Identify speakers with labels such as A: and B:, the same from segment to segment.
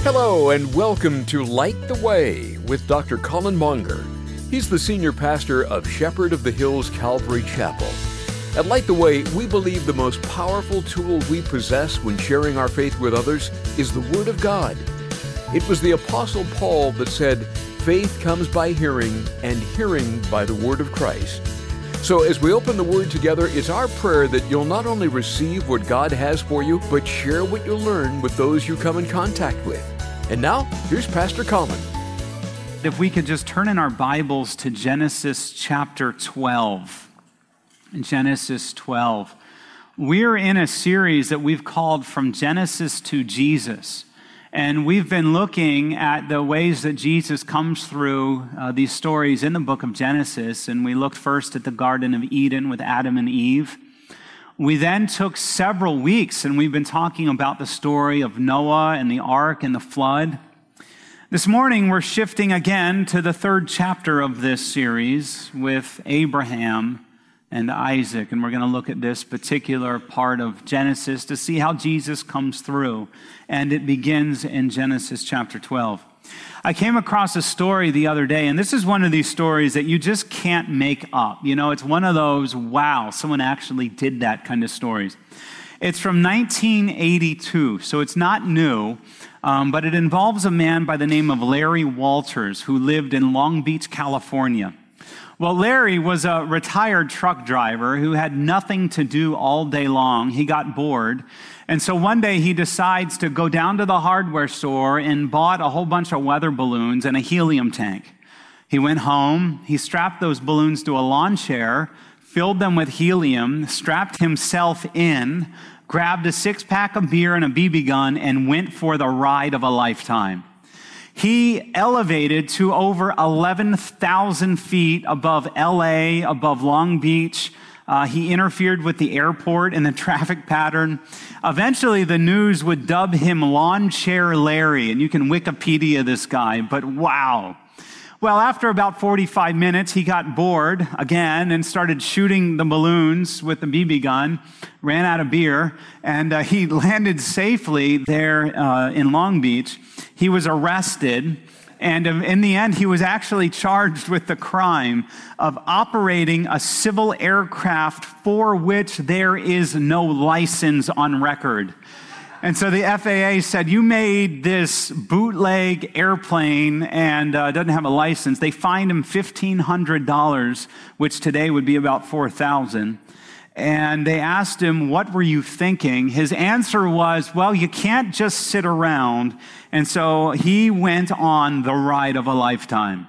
A: Hello and welcome to Light the Way with Dr. Colin Monger. He's the senior pastor of Shepherd of the Hills Calvary Chapel. At Light the Way, we believe the most powerful tool we possess when sharing our faith with others is the Word of God. It was the Apostle Paul that said, "Faith comes by hearing, and hearing by the Word of Christ." So as we open the Word together, it's our prayer that you'll not only receive what God has for you, but share what you learn with those you come in contact with. And now, here's Pastor Colin.
B: If we could just turn in our Bibles to Genesis chapter 12. Genesis 12. We're in a series that we've called From Genesis to Jesus. And we've been looking at the ways that Jesus comes through these stories in the book of Genesis. And we looked first at the Garden of Eden with Adam and Eve. We then took several weeks and we've been talking about the story of Noah and the ark and the flood. This morning we're shifting again to the third chapter of this series with Abraham and Isaac. And we're going to look at this particular part of Genesis to see how Jesus comes through. And it begins in Genesis chapter 12. I came across a story the other day, and this is one of these stories that you just can't make up. You know, it's one of those, wow, someone actually did that kind of stories. It's from 1982, so it's not new, but it involves a man by the name of Larry Walters who lived in Long Beach, California. Well, Larry was a retired truck driver who had nothing to do all day long. He got bored. And so one day he decides to go down to the hardware store and bought a whole bunch of weather balloons and a helium tank. He went home, he strapped those balloons to a lawn chair, filled them with helium, strapped himself in, grabbed a six-pack of beer and a BB gun, and went for the ride of a lifetime. He elevated to over 11,000 feet above LA, above Long Beach. He interfered with the airport and the traffic pattern. Eventually, the news would dub him Lawn Chair Larry, and you can Wikipedia this guy, but wow. Well, after about 45 minutes, he got bored again and started shooting the balloons with the BB gun, ran out of beer, and he landed safely there in Long Beach. He was arrested, and in the end, he was actually charged with the crime of operating a civil aircraft for which there is no license on record. And so the FAA said, you made this bootleg airplane and doesn't have a license. They fined him $1,500, which today would be about $4,000. And they asked him, what were you thinking? His answer was, well, you can't just sit around. And so he went on the ride of a lifetime.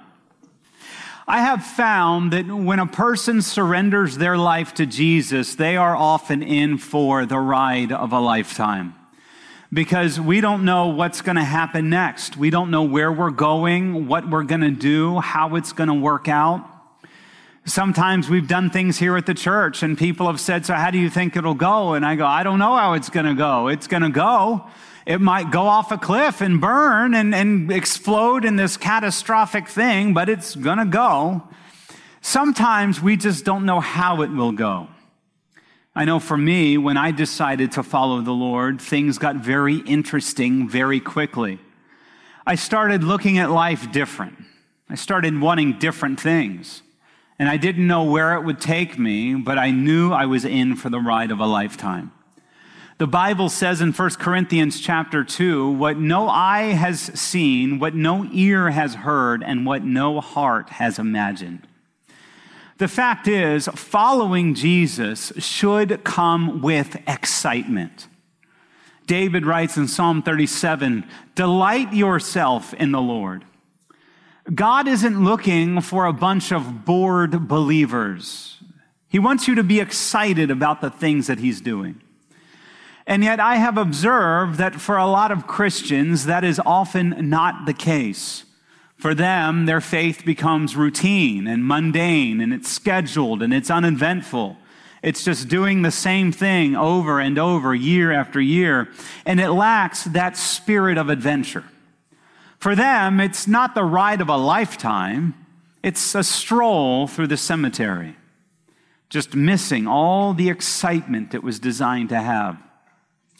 B: I have found that when a person surrenders their life to Jesus, they are often in for the ride of a lifetime. Because we don't know what's going to happen next. We don't know where we're going, what we're going to do, how it's going to work out. Sometimes we've done things here at the church and people have said, so how do you think it'll go? And I go, I don't know how it's going to go. It's going to go. It might go off a cliff and burn and explode in this catastrophic thing, but it's going to go. Sometimes we just don't know how it will go. I know for me, when I decided to follow the Lord, things got very interesting very quickly. I started looking at life different. I started wanting different things. And I didn't know where it would take me, but I knew I was in for the ride of a lifetime. The Bible says in 1 Corinthians chapter 2, what no eye has seen, what no ear has heard, and what no heart has imagined. The fact is, following Jesus should come with excitement. David writes in Psalm 37, delight yourself in the Lord. God isn't looking for a bunch of bored believers. He wants you to be excited about the things that he's doing. And yet I have observed that for a lot of Christians, that is often not the case. For them, their faith becomes routine and mundane, and it's scheduled and it's uneventful. It's just doing the same thing over and over, year after year, and it lacks that spirit of adventure. For them, it's not the ride of a lifetime, it's a stroll through the cemetery, just missing all the excitement it was designed to have.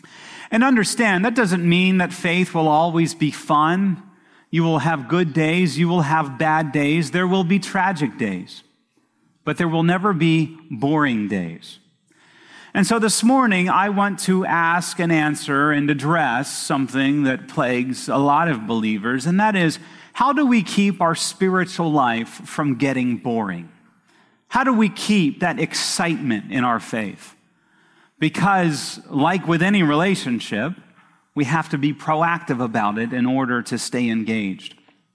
B: And understand, that doesn't mean that faith will always be fun. You will have good days, you will have bad days, there will be tragic days. But there will never be boring days. And so this morning, I want to ask and answer and address something that plagues a lot of believers, and that is, how do we keep our spiritual life from getting boring? How do we keep that excitement in our faith? Because, like with any relationship, we have to be proactive about it in order to stay engaged.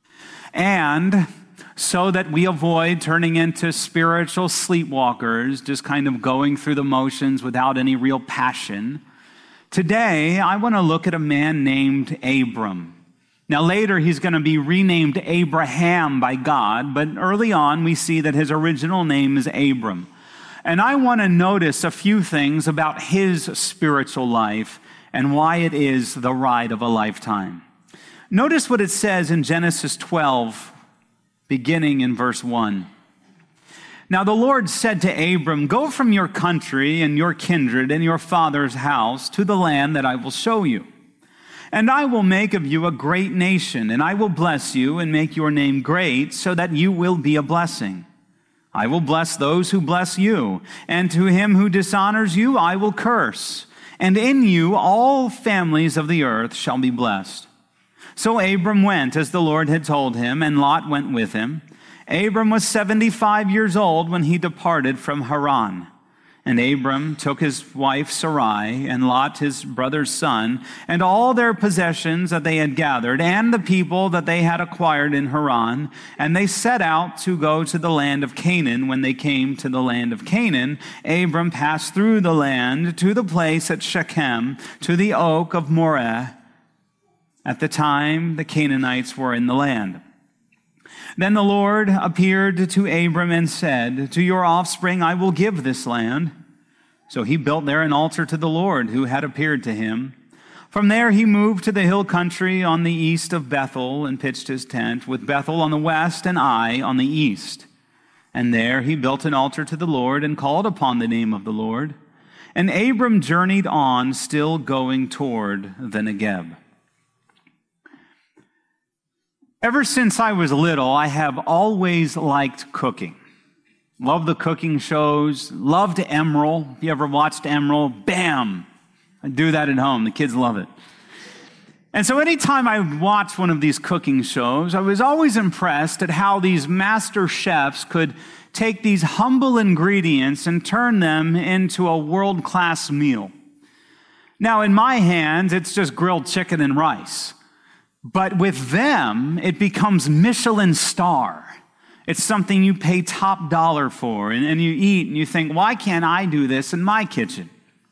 B: And so that we avoid turning into spiritual sleepwalkers, just kind of going through the motions without any real passion, today I want to look at a man named Abram. Now later he's going to be renamed Abraham by God, but early on we see that his original name is Abram. And I want to notice a few things about his spiritual life and why it is the ride of a lifetime. Notice what it says in Genesis 12, beginning in verse 1. Now the Lord said to Abram, "Go from your country and your kindred and your father's house to the land that I will show you. And I will make of you a great nation, and I will bless you and make your name great, so that you will be a blessing. I will bless those who bless you, and to him who dishonors you I will curse. And in you all families of the earth shall be blessed." So Abram went as the Lord had told him, and Lot went with him. Abram was 75 years old when he departed from Haran. And Abram took his wife Sarai, and Lot his brother's son, and all their possessions that they had gathered, and the people that they had acquired in Haran, and they set out to go to the land of Canaan. When they came to the land of Canaan, Abram passed through the land to the place at Shechem, to the oak of Moreh. At the time, the Canaanites were in the land. Then the Lord appeared to Abram and said, "To your offspring I will give this land." So he built there an altar to the Lord who had appeared to him. From there he moved to the hill country on the east of Bethel and pitched his tent, with Bethel on the west and Ai on the east. And there he built an altar to the Lord and called upon the name of the Lord. And Abram journeyed on, still going toward the Negeb. Ever since I was little, I have always liked cooking. Love the cooking shows. Loved Emeril. If you ever watched Emeril, bam! I do that at home. The kids love it. And so anytime I watched one of these cooking shows, I was always impressed at how these master chefs could take these humble ingredients and turn them into a world-class meal. Now, in my hands, it's just grilled chicken and rice. But with them, it becomes Michelin star. It's something you pay top dollar for, and you eat, and you think, why can't I do this in my kitchen?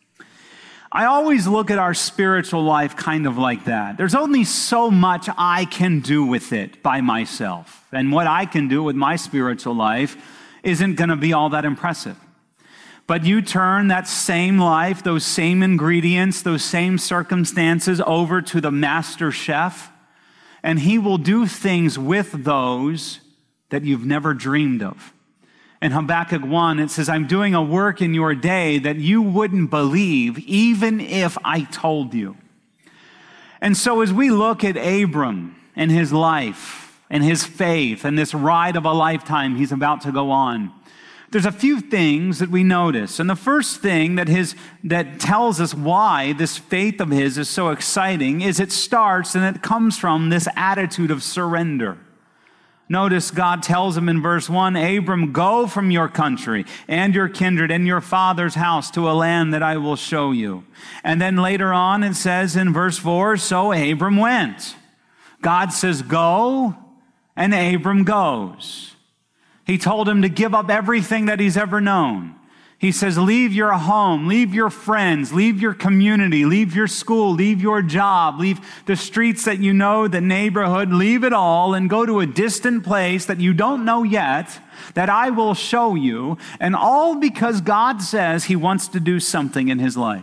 B: I always look at our spiritual life kind of like that. There's only so much I can do with it by myself. And what I can do with my spiritual life isn't going to be all that impressive. But you turn that same life, those same ingredients, those same circumstances over to the master chef, and he will do things with those that you've never dreamed of. In Habakkuk 1, it says, "I'm doing a work in your day that you wouldn't believe even if I told you." And so as we look at Abram and his life and his faith and this ride of a lifetime he's about to go on, there's a few things that we notice. And the first thing that tells us why this faith of his is so exciting is it starts and it comes from this attitude of surrender. Notice God tells him in verse 1, "Abram, go from your country and your kindred and your father's house to a land that I will show you." And then later on it says in verse 4, "So Abram went." God says, "Go," and Abram goes. He told him to give up everything that he's ever known. He says, leave your home, leave your friends, leave your community, leave your school, leave your job, leave the streets that you know, the neighborhood, leave it all and go to a distant place that you don't know yet, that I will show you, and all because God says he wants to do something in his life.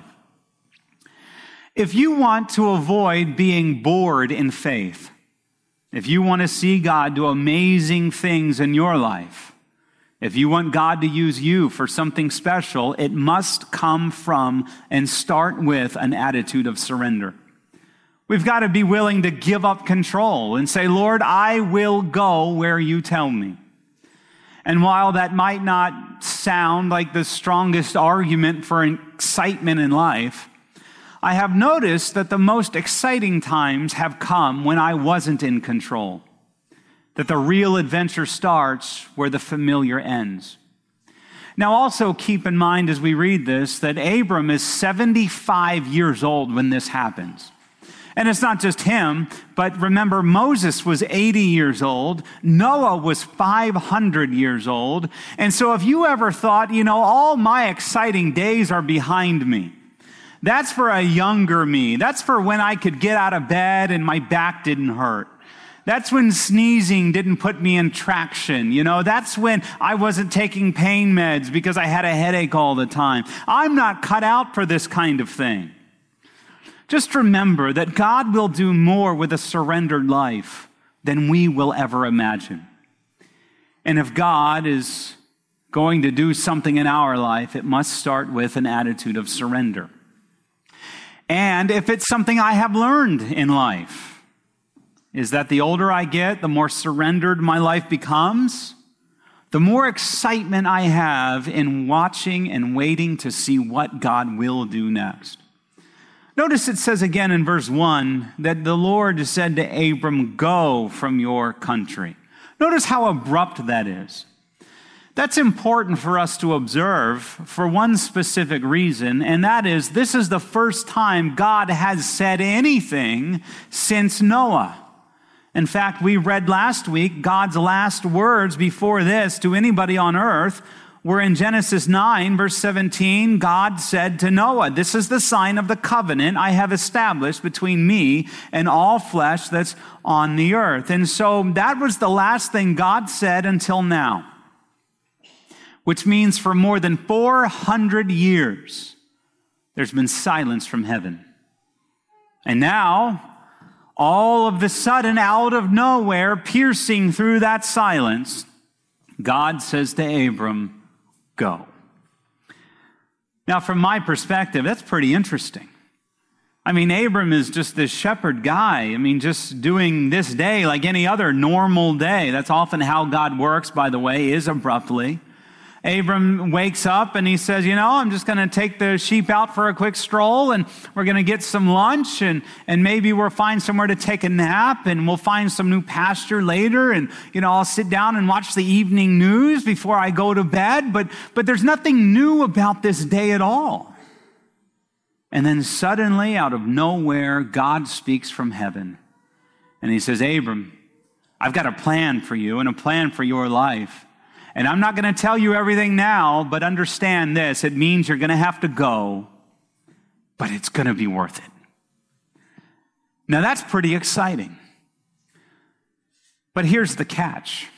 B: If you want to avoid being bored in faith, if you want to see God do amazing things in your life, If you want God to use you for something special, it must come from and start with an attitude of surrender. We've got to be willing to give up control and say, Lord, I will go where you tell me. And while that might not sound like the strongest argument for excitement in life, I have noticed that the most exciting times have come when I wasn't in control. That the real adventure starts where the familiar ends. Now also keep in mind as we read this that Abram is 75 years old when this happens. And it's not just him, but remember Moses was 80 years old, Noah was 500 years old, and so if you ever thought, all my exciting days are behind me, that's for a younger me. That's for when I could get out of bed and my back didn't hurt. That's when sneezing didn't put me in traction. That's when I wasn't taking pain meds because I had a headache all the time. I'm not cut out for this kind of thing. Just remember that God will do more with a surrendered life than we will ever imagine. And if God is going to do something in our life, it must start with an attitude of surrender. And if it's something I have learned in life, is that the older I get, the more surrendered my life becomes, the more excitement I have in watching and waiting to see what God will do next. Notice it says again in verse 1 that the Lord said to Abram, go from your country. Notice how abrupt that is. That's important for us to observe for one specific reason, and that is this is the first time God has said anything since Noah. In fact, we read last week God's last words before this to anybody on earth were in Genesis 9, verse 17, God said to Noah, this is the sign of the covenant I have established between me and all flesh that's on the earth. And so that was the last thing God said until now, which means for more than 400 years, there's been silence from heaven. And now, all of the sudden, out of nowhere, piercing through that silence, God says to Abram, go. Now, from my perspective, that's pretty interesting. Abram is just this shepherd guy. Just doing this day like any other normal day. That's often how God works, by the way, is abruptly. Abram wakes up and he says, I'm just going to take the sheep out for a quick stroll and we're going to get some lunch and maybe we'll find somewhere to take a nap and we'll find some new pasture later and, I'll sit down and watch the evening news before I go to bed. But there's nothing new about this day at all. And then suddenly, out of nowhere, God speaks from heaven and he says, Abram, I've got a plan for you and a plan for your life. And I'm not going to tell you everything now, but understand this. It means you're going to have to go, but it's going to be worth it. Now, that's pretty exciting. But here's the catch.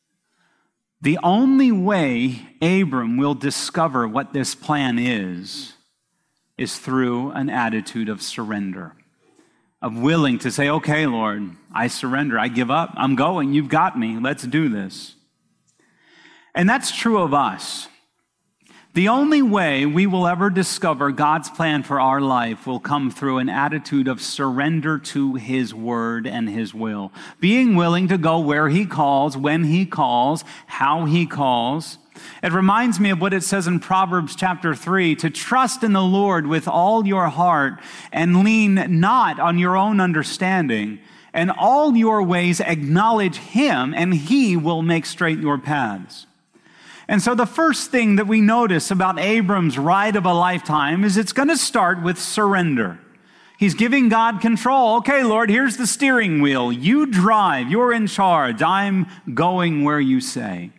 B: The only way Abram will discover what this plan is through an attitude of surrender, of willing to say, okay, Lord, I surrender. I give up. I'm going. You've got me. Let's do this. And that's true of us. The only way we will ever discover God's plan for our life will come through an attitude of surrender to His word and His will. Being willing to go where He calls, when He calls, how He calls. It reminds me of what it says in Proverbs chapter 3, to trust in the Lord with all your heart and lean not on your own understanding. And all your ways acknowledge Him, and He will make straight your paths. And so the first thing that we notice about Abram's ride of a lifetime is it's going to start with surrender. He's giving God control. Okay, Lord, here's the steering wheel. You drive. You're in charge. I'm going where you say.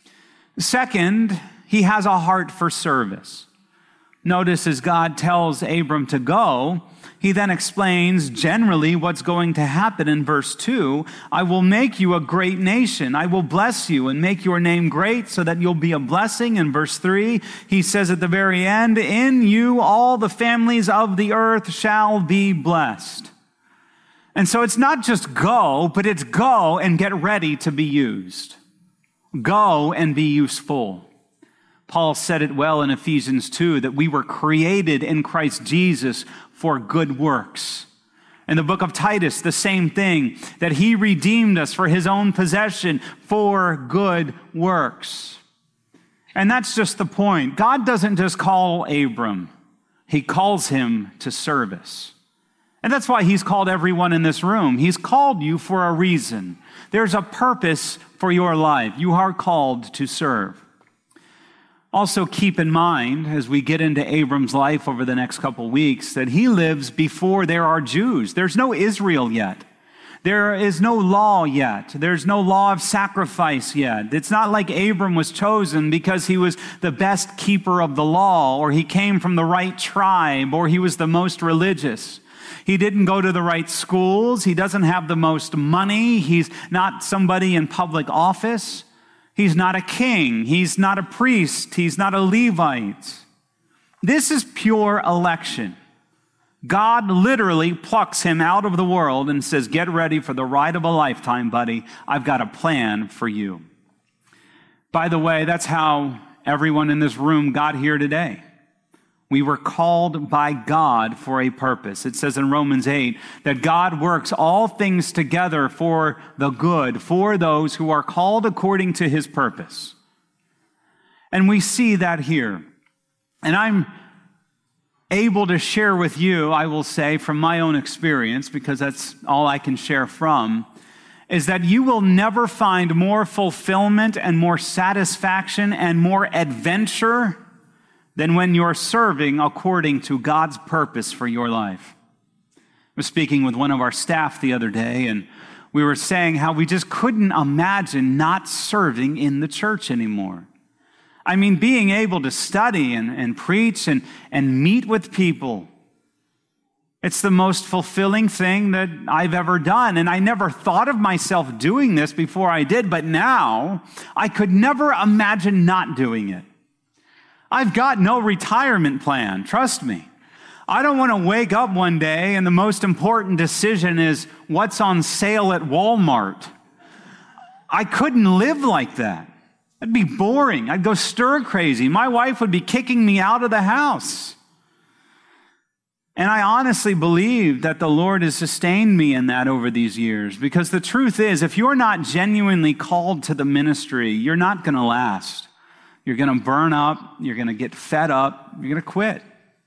B: Second, he has a heart for service. Notice as God tells Abram to go, he then explains generally what's going to happen in verse 2. I will make you a great nation. I will bless you and make your name great so that you'll be a blessing. In verse 3, he says at the very end, in you all the families of the earth shall be blessed. And so it's not just go, but it's go and get ready to be used. Go and be useful. Paul said it well in Ephesians 2 that we were created in Christ Jesus for good works. In the book of Titus, the same thing, that he redeemed us for his own possession for good works. And that's just the point. God doesn't just call Abram. He calls him to service. And that's why he's called everyone in this room. He's called you for a reason. There's a purpose for your life. You are called to serve. Also keep in mind, as we get into Abram's life over the next couple weeks, that he lives before there are Jews. There's no Israel yet. There is no law yet. There's no law of sacrifice yet. It's not like Abram was chosen because he was the best keeper of the law, or he came from the right tribe, or he was the most religious. He didn't go to the right schools. He doesn't have the most money. He's not somebody in public office. He's not a king. He's not a priest. He's not a Levite. This is pure election. God literally plucks him out of the world and says, get ready for the ride of a lifetime, buddy. I've got a plan for you. By the way, that's how everyone in this room got here today. We were called by God for a purpose. It says in Romans 8 that God works all things together for the good, for those who are called according to his purpose. And we see that here. And I'm able to share with you, I will say, from my own experience, because that's all I can share from, is that you will never find more fulfillment and more satisfaction and more adventure than when you're serving according to God's purpose for your life. I was speaking with one of our staff the other day, and we were saying how we just couldn't imagine not serving in the church anymore. I mean, being able to study and preach and meet with people, it's the most fulfilling thing that I've ever done. And I never thought of myself doing this before I did, but now I could never imagine not doing it. I've got no retirement plan, trust me. I don't want to wake up one day and the most important decision is what's on sale at Walmart. I couldn't live like that. That'd be boring. I'd go stir crazy. My wife would be kicking me out of the house. And I honestly believe that the Lord has sustained me in that over these years, because the truth is, if you're not genuinely called to the ministry, you're not going to last. You're going to burn up, you're going to get fed up, you're going to quit.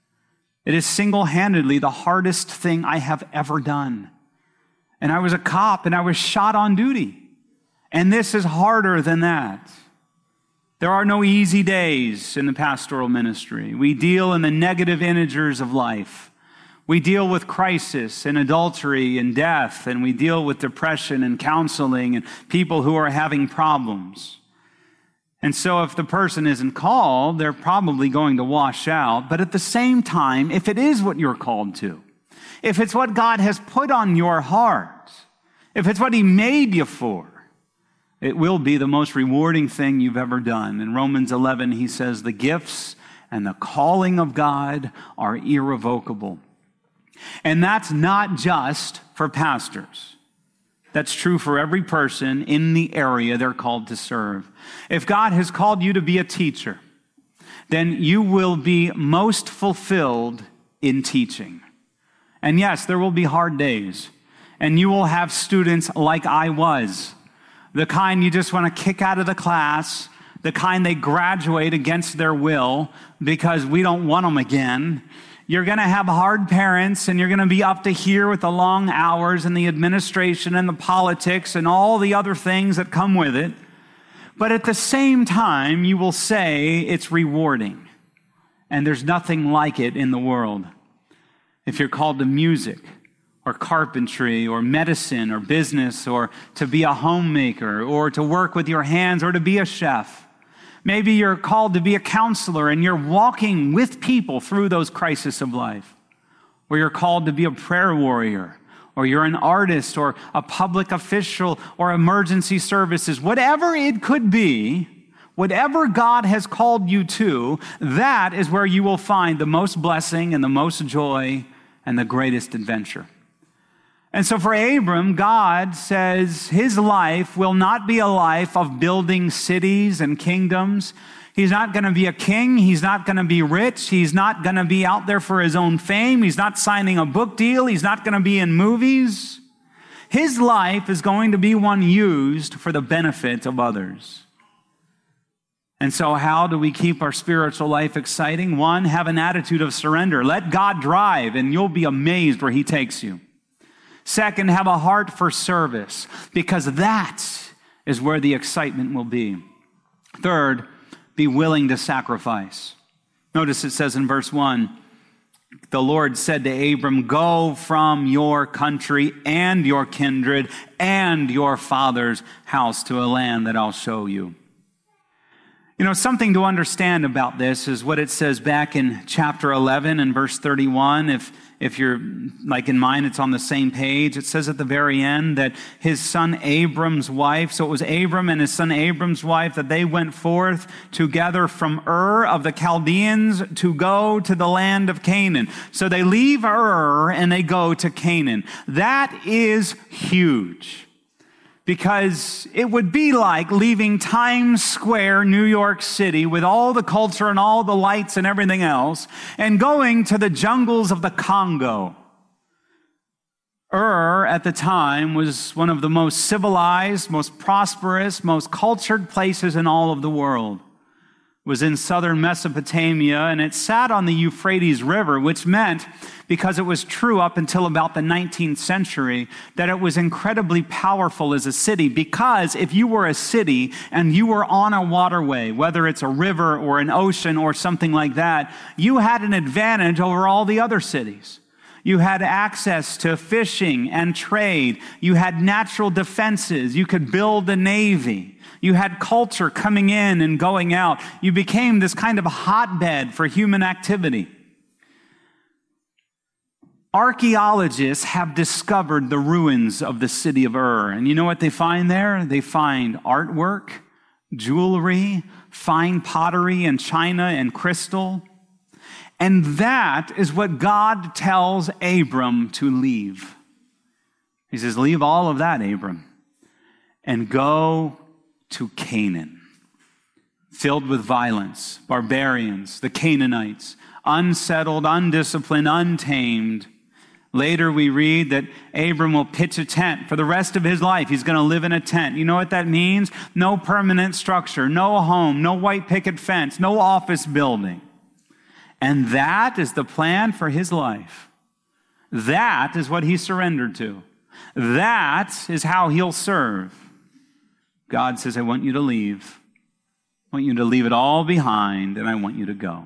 B: It is single-handedly the hardest thing I have ever done. And I was a cop and I was shot on duty. And this is harder than that. There are no easy days in the pastoral ministry. We deal in the negative integers of life. We deal with crisis and adultery and death, and we deal with depression and counseling and people who are having problems. And so if the person isn't called, they're probably going to wash out. But at the same time, if it is what you're called to, if it's what God has put on your heart, if it's what he made you for, it will be the most rewarding thing you've ever done. In Romans 11, he says, the gifts and the calling of God are irrevocable. And that's not just for pastors. That's true for every person in the area they're called to serve. If God has called you to be a teacher, then you will be most fulfilled in teaching. And yes, there will be hard days. And you will have students like I was, the kind you just want to kick out of the class, the kind they graduate against their will because we don't want them again. You're going to have hard parents, and you're going to be up to here with the long hours and the administration and the politics and all the other things that come with it. But at the same time, you will say it's rewarding. And there's nothing like it in the world. If you're called to music or carpentry or medicine or business or to be a homemaker or to work with your hands or to be a chef. Maybe you're called to be a counselor and you're walking with people through those crises of life. Or you're called to be a prayer warrior, or you're an artist or a public official or emergency services. Whatever it could be, whatever God has called you to, that is where you will find the most blessing and the most joy and the greatest adventure. And so for Abram, God says his life will not be a life of building cities and kingdoms. He's not going to be a king. He's not going to be rich. He's not going to be out there for his own fame. He's not signing a book deal. He's not going to be in movies. His life is going to be one used for the benefit of others. And so how do we keep our spiritual life exciting? One, have an attitude of surrender. Let God drive, and you'll be amazed where he takes you. Second, have a heart for service, because that is where the excitement will be. Third, be willing to sacrifice. Notice it says in verse 1, the Lord said to Abram, go from your country and your kindred and your father's house to a land that I'll show you. You know, something to understand about this is what it says back in chapter 11 and verse 31. If you're like in mine, it's on the same page. It says at the very end that his son Abram's wife, so it was Abram and his son Abram's wife, that they went forth together from Ur of the Chaldeans to go to the land of Canaan. So they leave Ur and they go to Canaan. That is huge. Because it would be like leaving Times Square, New York City, with all the culture and all the lights and everything else, and going to the jungles of the Congo. Ur, at the time, was one of the most civilized, most prosperous, most cultured places in all of the world. It was in southern Mesopotamia, and it sat on the Euphrates River, which meant, because it was true up until about the 19th century, that it was incredibly powerful as a city, because if you were a city and you were on a waterway, whether it's a river or an ocean or something like that, you had an advantage over all the other cities. You had access to fishing and trade. You had natural defenses. You could build a navy. You had culture coming in and going out. You became this kind of hotbed for human activity. Archaeologists have discovered the ruins of the city of Ur. And you know what they find there? They find artwork, jewelry, fine pottery and china and crystal. And that is what God tells Abram to leave. He says, leave all of that, Abram, and go to Canaan, filled with violence, barbarians, the Canaanites, unsettled, undisciplined, untamed. Later we read that Abram will pitch a tent for the rest of his life. He's going to live in a tent. You know what that means? No permanent structure, no home, no white picket fence, no office building. And that is the plan for his life. That is what he surrendered to. That is how he'll serve. God says, I want you to leave. I want you to leave it all behind, and I want you to go.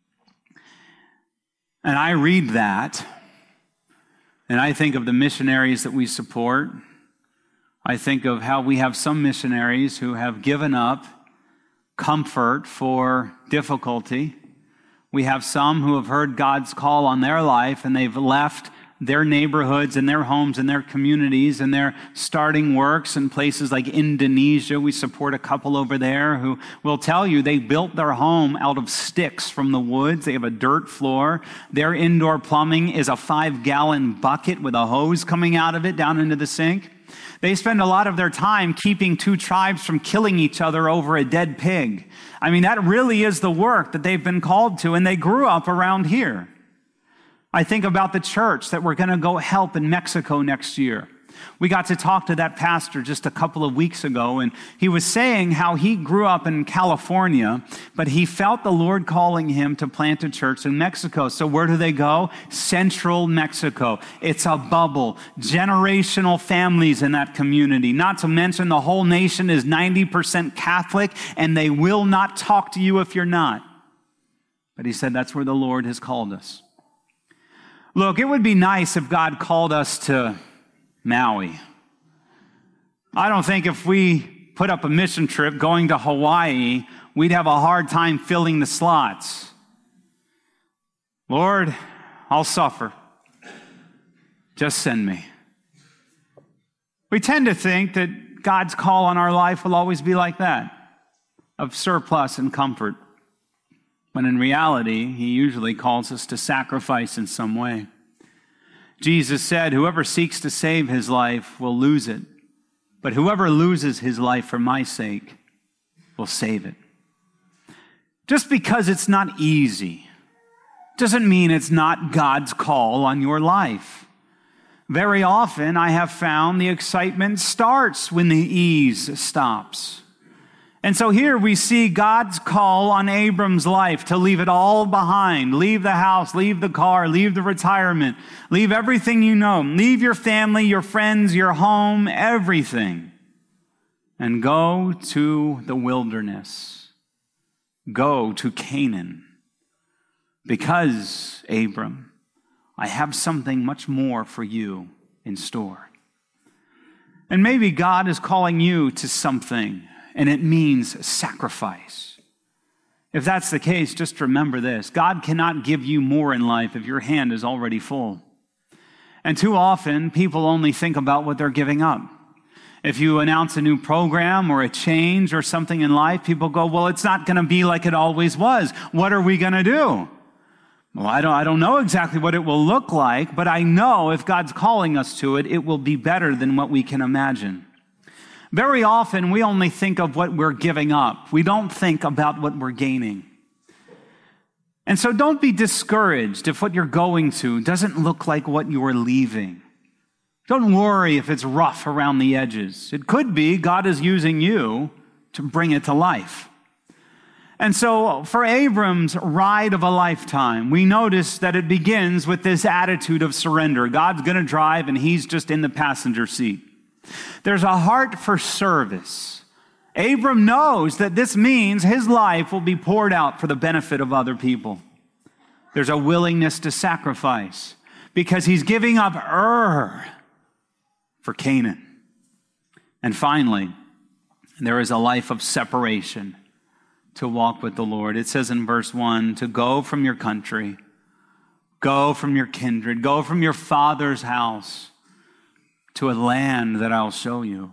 B: And I read that, and I think of the missionaries that we support. I think of how we have some missionaries who have given up comfort for difficulty. We have some who have heard God's call on their life, and they've left their neighborhoods and their homes and their communities, and they're starting works in places like Indonesia. We support a couple over there who will tell you they built their home out of sticks from the woods. They have a dirt floor. Their indoor plumbing is a 5-gallon bucket with a hose coming out of it down into the sink. They spend a lot of their time keeping two tribes from killing each other over a dead pig. I mean, that really is the work that they've been called to, and they grew up around here. I think about the church that we're going to go help in Mexico next year. We got to talk to that pastor just a couple of weeks ago, and he was saying how he grew up in California, but he felt the Lord calling him to plant a church in Mexico. So where do they go? Central Mexico. It's a bubble. Generational families in that community. Not to mention the whole nation is 90% Catholic, and they will not talk to you if you're not. But he said that's where the Lord has called us. Look, it would be nice if God called us to Maui. I don't think if we put up a mission trip going to Hawaii, we'd have a hard time filling the slots. Lord, I'll suffer. Just send me. We tend to think that God's call on our life will always be like that, of surplus and comfort. When in reality, he usually calls us to sacrifice in some way. Jesus said, whoever seeks to save his life will lose it, but whoever loses his life for my sake will save it. Just because it's not easy doesn't mean it's not God's call on your life. Very often, I have found the excitement starts when the ease stops. And so here we see God's call on Abram's life to leave it all behind. Leave the house, leave the car, leave the retirement, leave everything you know. Leave your family, your friends, your home, everything. And go to the wilderness. Go to Canaan. Because, Abram, I have something much more for you in store. And maybe God is calling you to something, and it means sacrifice. If that's the case, just remember this. God cannot give you more in life if your hand is already full. And too often, people only think about what they're giving up. If you announce a new program or a change or something in life, people go, well, it's not going to be like it always was. What are we going to do? Well, I don't know exactly what it will look like, but I know if God's calling us to it, it will be better than what we can imagine. Very often, we only think of what we're giving up. We don't think about what we're gaining. And so don't be discouraged if what you're going to doesn't look like what you are leaving. Don't worry if it's rough around the edges. It could be God is using you to bring it to life. And so for Abram's ride of a lifetime, we notice that it begins with this attitude of surrender. God's going to drive and he's just in the passenger seat. There's a heart for service. Abram knows that this means his life will be poured out for the benefit of other people. There's a willingness to sacrifice because he's giving up Ur for Canaan. And finally, there is a life of separation to walk with the Lord. It says in verse 1, to go from your country, go from your kindred, go from your father's house to a land that I'll show you.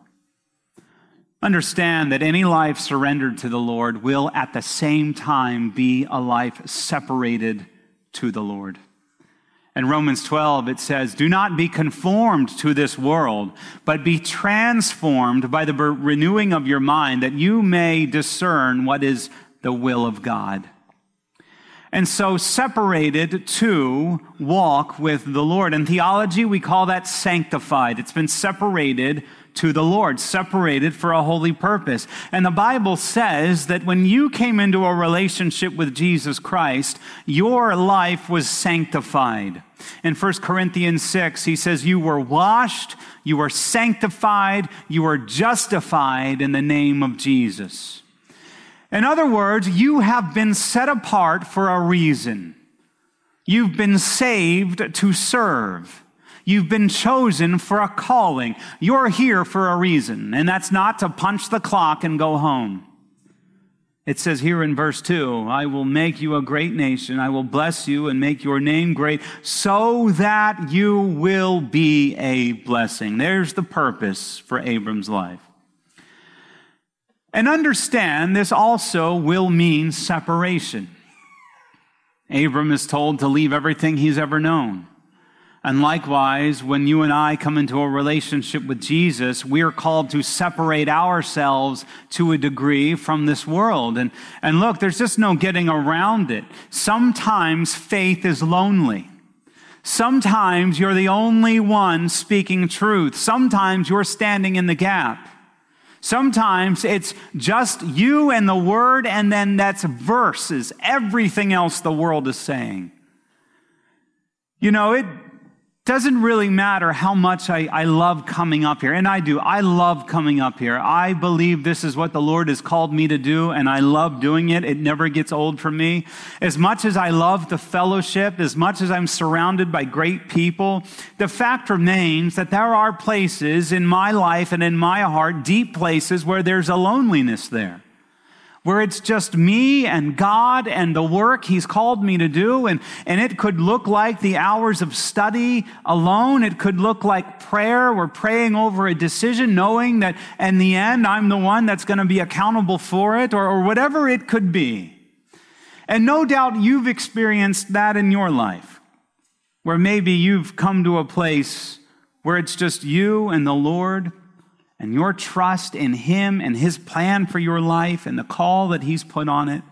B: Understand that any life surrendered to the Lord will at the same time be a life separated to the Lord. In Romans 12, it says, do not be conformed to this world, but be transformed by the renewing of your mind, that you may discern what is the will of God. And so separated to walk with the Lord. In theology, we call that sanctified. It's been separated to the Lord, separated for a holy purpose. And the Bible says that when you came into a relationship with Jesus Christ, your life was sanctified. In 1 Corinthians 6, he says, you were washed, you were sanctified, you were justified in the name of Jesus. In other words, you have been set apart for a reason. You've been saved to serve. You've been chosen for a calling. You're here for a reason, and that's not to punch the clock and go home. It says here in verse 2, I will make you a great nation. I will bless you and make your name great so that you will be a blessing. There's the purpose for Abram's life. And understand, this also will mean separation. Abram is told to leave everything he's ever known. And likewise, when you and I come into a relationship with Jesus, we are called to separate ourselves to a degree from this world. And look, there's just no getting around it. Sometimes faith is lonely. Sometimes you're the only one speaking truth. Sometimes you're standing in the gap. Sometimes it's just you and the Word, and then that's verses, everything else the world is saying. You know, it doesn't really matter how much I love coming up here. And I do. I love coming up here. I believe this is what the Lord has called me to do, and I love doing it. It never gets old for me. As much as I love the fellowship, as much as I'm surrounded by great people, the fact remains that there are places in my life and in my heart, deep places where there's a loneliness there, where it's just me and God and the work He's called me to do. And it could look like the hours of study alone. It could look like prayer. We're praying over a decision, knowing that in the end, I'm the one that's going to be accountable for it, or whatever it could be. And no doubt you've experienced that in your life. where maybe you've come to a place where it's just you and the Lord and your trust in Him and His plan for your life and the call that He's put on it.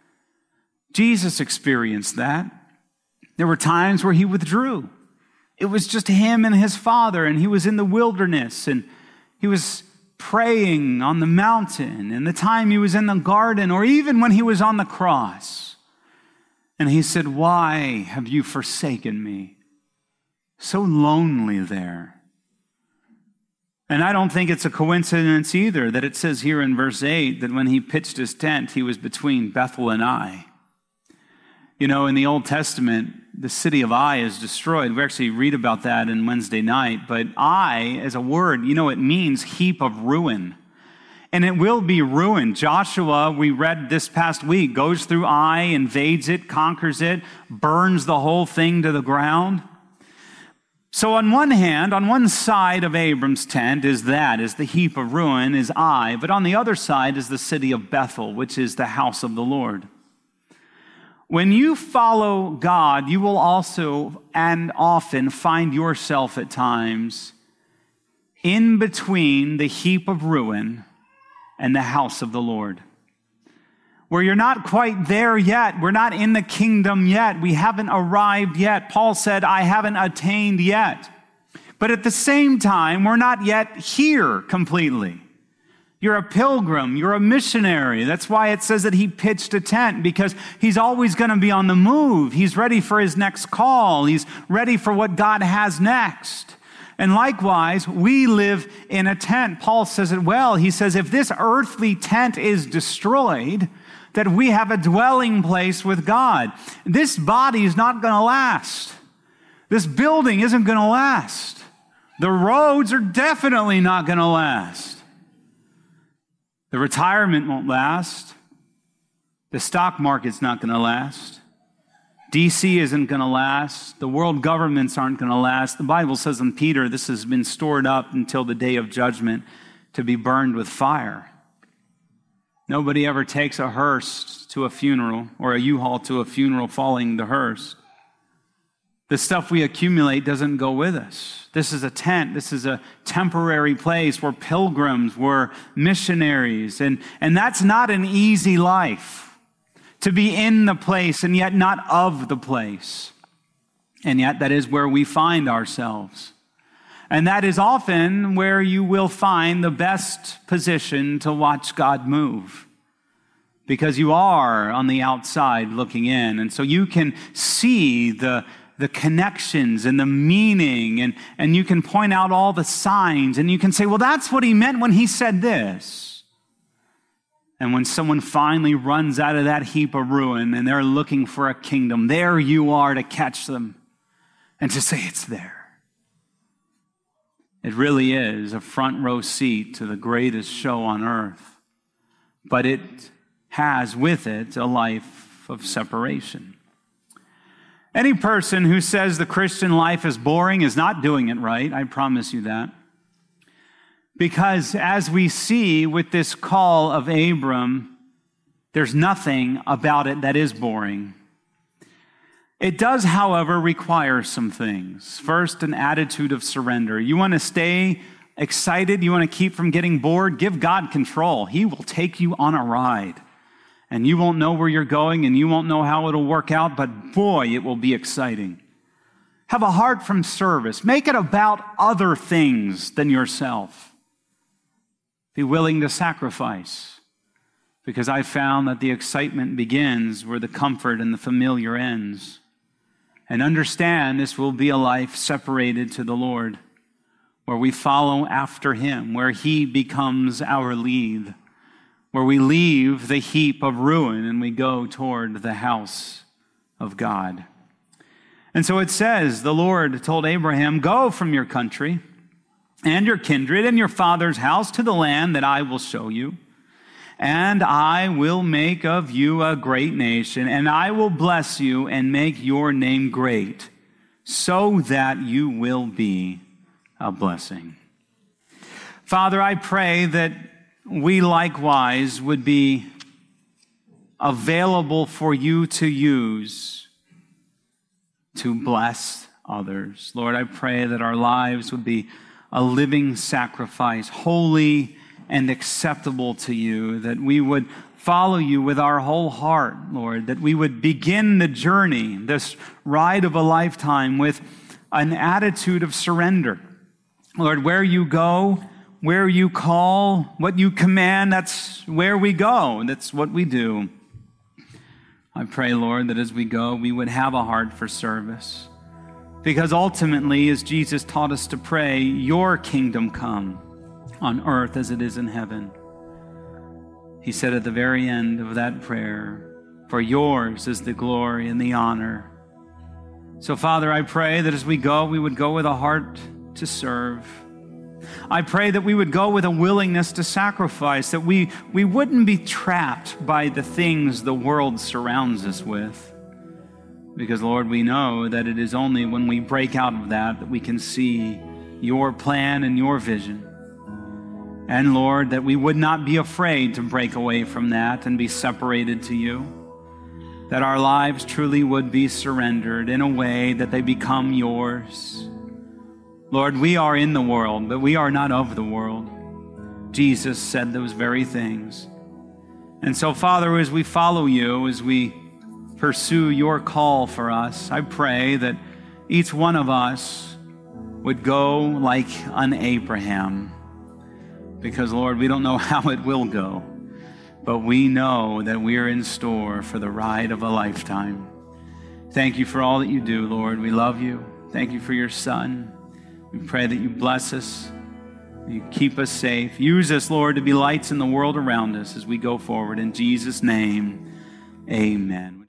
B: Jesus experienced that. There were times where He withdrew. It was just Him and His Father, and He was in the wilderness, and He was praying on the mountain, and the time He was in the garden, or even when He was on the cross. And He said, "Why have you forsaken me?" So lonely there. And I don't think it's a coincidence either that it says here in verse 8 that when He pitched His tent, He was between Bethel and Ai. You know, in the Old Testament, the city of Ai is destroyed. We actually read about that in Wednesday night. But Ai, as a word, it means heap of ruin. And it will be ruined. Joshua, we read this past week, goes through Ai, invades it, conquers it, burns the whole thing to the ground. So on one hand, on one side of Abram's tent is the heap of ruin, is Ai. But on the other side is the city of Bethel, which is the house of the Lord. When you follow God, you will also and often find yourself at times in between the heap of ruin and the house of the Lord, where you're not quite there yet. We're not in the kingdom yet. We haven't arrived yet. Paul said, "I haven't attained yet." But at the same time, we're not yet here completely. You're a pilgrim. You're a missionary. That's why it says that he pitched a tent, because he's always going to be on the move. He's ready for his next call. He's ready for what God has next. And likewise, we live in a tent. Paul says it well. He says, if this earthly tent is destroyed, that we have a dwelling place with God. This body is not going to last. This building isn't going to last. The roads are definitely not going to last. The retirement won't last. The stock market's not going to last. DC isn't going to last. The world governments aren't going to last. The Bible says in Peter, this has been stored up until the day of judgment to be burned with fire. Nobody ever takes a hearse to a funeral or a U-Haul to a funeral following the hearse. The stuff we accumulate doesn't go with us. This is a tent. This is a temporary place. We're pilgrims. We're missionaries. And that's not an easy life, to be in the place and yet not of the place. And yet that is where we find ourselves. And that is often where you will find the best position to watch God move, because you are on the outside looking in. And so you can see the connections and the meaning, and you can point out all the signs, and you can say, well, that's what he meant when he said this. And when someone finally runs out of that heap of ruin and they're looking for a kingdom, there you are to catch them and to say it's there. It really is a front row seat to the greatest show on earth, but it has with it a life of separation. Any person who says the Christian life is boring is not doing it right. I promise you that. Because as we see with this call of Abram, there's nothing about it that is boring. It does, however, require some things. First, an attitude of surrender. You want to stay excited? You want to keep from getting bored? Give God control. He will take you on a ride. And you won't know where you're going, and you won't know how it'll work out, but boy, it will be exciting. Have a heart from service. Make it about other things than yourself. Be willing to sacrifice, because I found that the excitement begins where the comfort and the familiar ends. And understand this will be a life separated to the Lord, where we follow after Him, where He becomes our lead, where we leave the heap of ruin and we go toward the house of God. And so it says, the Lord told Abraham, go from your country and your kindred and your father's house to the land that I will show you. And I will make of you a great nation, and I will bless you and make your name great, so that you will be a blessing. Father, I pray that we likewise would be available for you to use to bless others. Lord, I pray that our lives would be a living sacrifice, holy and acceptable to you, that we would follow you with our whole heart, Lord, that we would begin the journey, this ride of a lifetime, with an attitude of surrender. Lord, where you go, where you call, what you command, that's where we go. That's what we do. I pray, Lord, that as we go, we would have a heart for service. Because ultimately, as Jesus taught us to pray, your kingdom come on earth as it is in heaven. He said at the very end of that prayer, for yours is the glory and the honor. So, Father, I pray that as we go, we would go with a heart to serve. I pray that we would go with a willingness to sacrifice, that we wouldn't be trapped by the things the world surrounds us with. Because, Lord, we know that it is only when we break out of that we can see your plan and your vision. And, Lord, that we would not be afraid to break away from that and be separated to you. That our lives truly would be surrendered in a way that they become yours. Lord, we are in the world, but we are not of the world. Jesus said those very things. And so, Father, as we follow you, as we pursue your call for us, I pray that each one of us would go like an Abraham. Because, Lord, we don't know how it will go, but we know that we are in store for the ride of a lifetime. Thank you for all that you do, Lord. We love you. Thank you for your Son. We pray that you bless us, you keep us safe. Use us, Lord, to be lights in the world around us as we go forward. In Jesus' name, amen.